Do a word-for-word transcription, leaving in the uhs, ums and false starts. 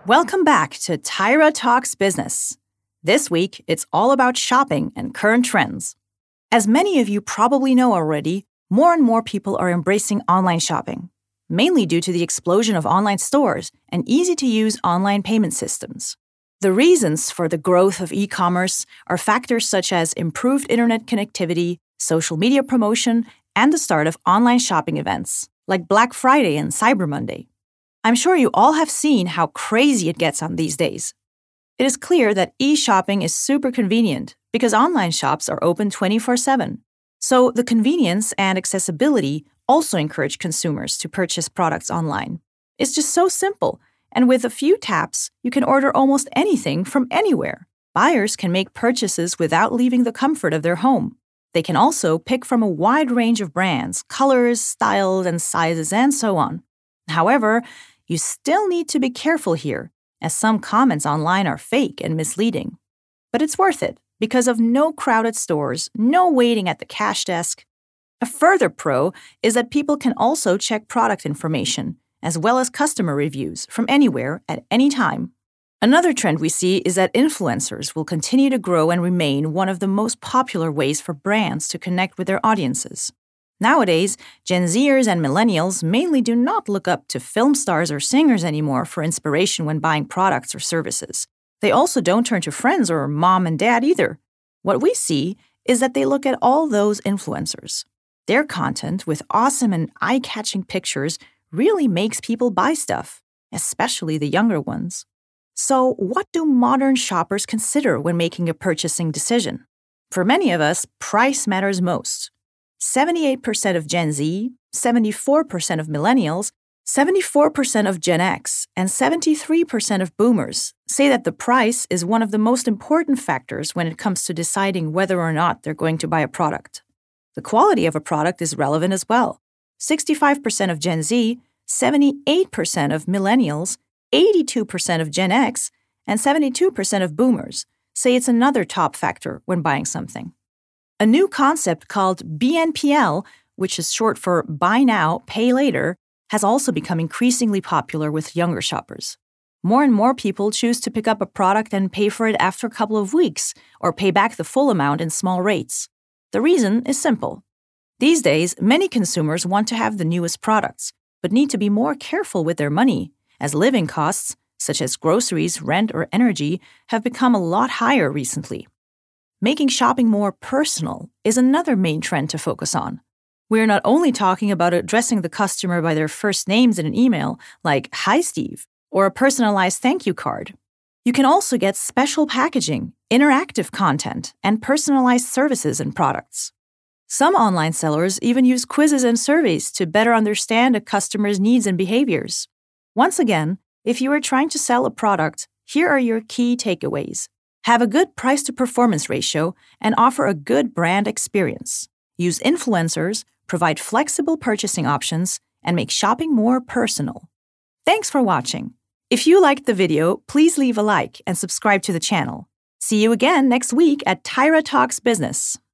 Welcome back to Tyra Talks Business. This week, it's all about shopping and current trends. As many of you probably know already, more and more people are embracing online shopping, mainly due to the explosion of online stores and easy-to-use online payment systems. The reasons for the growth of e-commerce are factors such as improved internet connectivity, social media promotion, and the start of online shopping events, like Black Friday and Cyber Monday. I'm sure you all have seen how crazy it gets on these days. It is clear that e-shopping is super convenient because online shops are open twenty-four seven. So the convenience and accessibility also encourage consumers to purchase products online. It's just so simple, and with a few taps, you can order almost anything from anywhere. Buyers can make purchases without leaving the comfort of their home. They can also pick from a wide range of brands, colors, styles, and sizes, and so on. However, you still need to be careful here, as some comments online are fake and misleading. But it's worth it because of no crowded stores, no waiting at the cash desk. A further pro is that people can also check product information, as well as customer reviews from anywhere at any time. Another trend we see is that influencers will continue to grow and remain one of the most popular ways for brands to connect with their audiences. Nowadays, Gen Zers and millennials mainly do not look up to film stars or singers anymore for inspiration when buying products or services. They also don't turn to friends or mom and dad either. What we see is that they look at all those influencers. Their content with awesome and eye-catching pictures really makes people buy stuff, especially the younger ones. So, what do modern shoppers consider when making a purchasing decision? For many of us, price matters most. seventy-eight percent of Gen Z, seventy-four percent of millennials, seventy-four percent of Gen X, and seventy-three percent of boomers say that the price is one of the most important factors when it comes to deciding whether or not they're going to buy a product. The quality of a product is relevant as well. sixty-five percent of Gen Z, seventy-eight percent of millennials, eighty-two percent of Gen X, and seventy-two percent of boomers say it's another top factor when buying something. A new concept called B N P L, which is short for Buy Now, Pay Later, has also become increasingly popular with younger shoppers. More and more people choose to pick up a product and pay for it after a couple of weeks, or pay back the full amount in small rates. The reason is simple. These days, many consumers want to have the newest products, but need to be more careful with their money, as living costs, such as groceries, rent, or energy, have become a lot higher recently. Making shopping more personal is another main trend to focus on. We're not only talking about addressing the customer by their first names in an email, like "Hi, Steve," or a personalized thank you card. You can also get special packaging, interactive content, and personalized services and products. Some online sellers even use quizzes and surveys to better understand a customer's needs and behaviors. Once again, if you are trying to sell a product, here are your key takeaways. Have a good price-to-performance ratio and offer a good brand experience. Use influencers, provide flexible purchasing options, and make shopping more personal. Thanks for watching. If you liked the video, please leave a like and subscribe to the channel. See you again next week at Tyra Talks Business.